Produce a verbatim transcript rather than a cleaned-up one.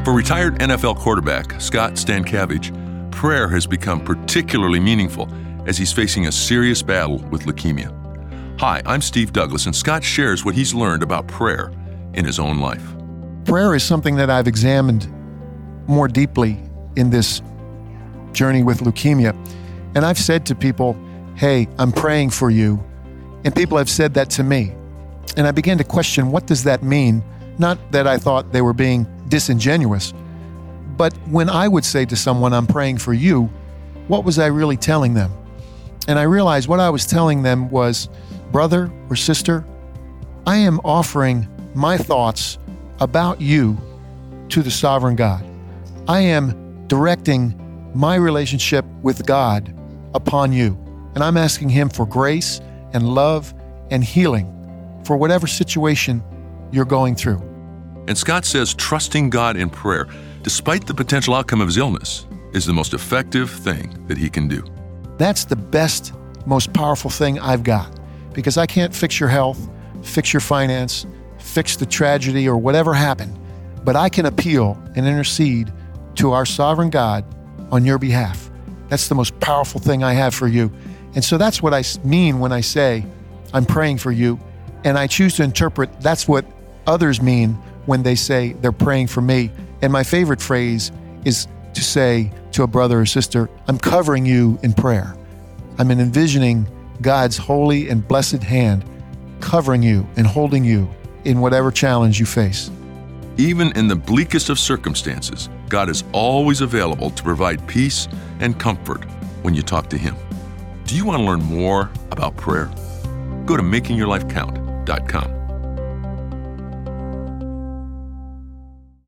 For retired N F L quarterback Scott Stankavich, prayer has become particularly meaningful as he's facing a serious battle with leukemia. Hi, I'm Steve Douglas, and Scott shares what he's learned about prayer in his own life. Prayer is something that I've examined more deeply in this journey with leukemia. And I've said to people, hey, I'm praying for you. And people have said that to me. And I began to question, what does that mean? Not that I thought they were being disingenuous, but when I would say to someone, I'm praying for you, what was I really telling them? And I realized what I was telling them was, brother or sister, I am offering my thoughts about you to the sovereign God. I am directing my relationship with God upon you. And I'm asking him for grace and love and healing for whatever situation you're going through. And Scott says trusting God in prayer, despite the potential outcome of his illness, is the most effective thing that he can do. That's the best, most powerful thing I've got, because I can't fix your health, fix your finance, fix the tragedy or whatever happened, but I can appeal and intercede to our sovereign God on your behalf. That's the most powerful thing I have for you. And so that's what I mean when I say I'm praying for you. And I choose to interpret that's what others mean when they say they're praying for me. And my favorite phrase is to say to a brother or sister, I'm covering you in prayer. I'm envisioning God's holy and blessed hand covering you and holding you in whatever challenge you face. Even in the bleakest of circumstances, God is always available to provide peace and comfort when you talk to him. Do you want to learn more about prayer? Go to making your life count dot com.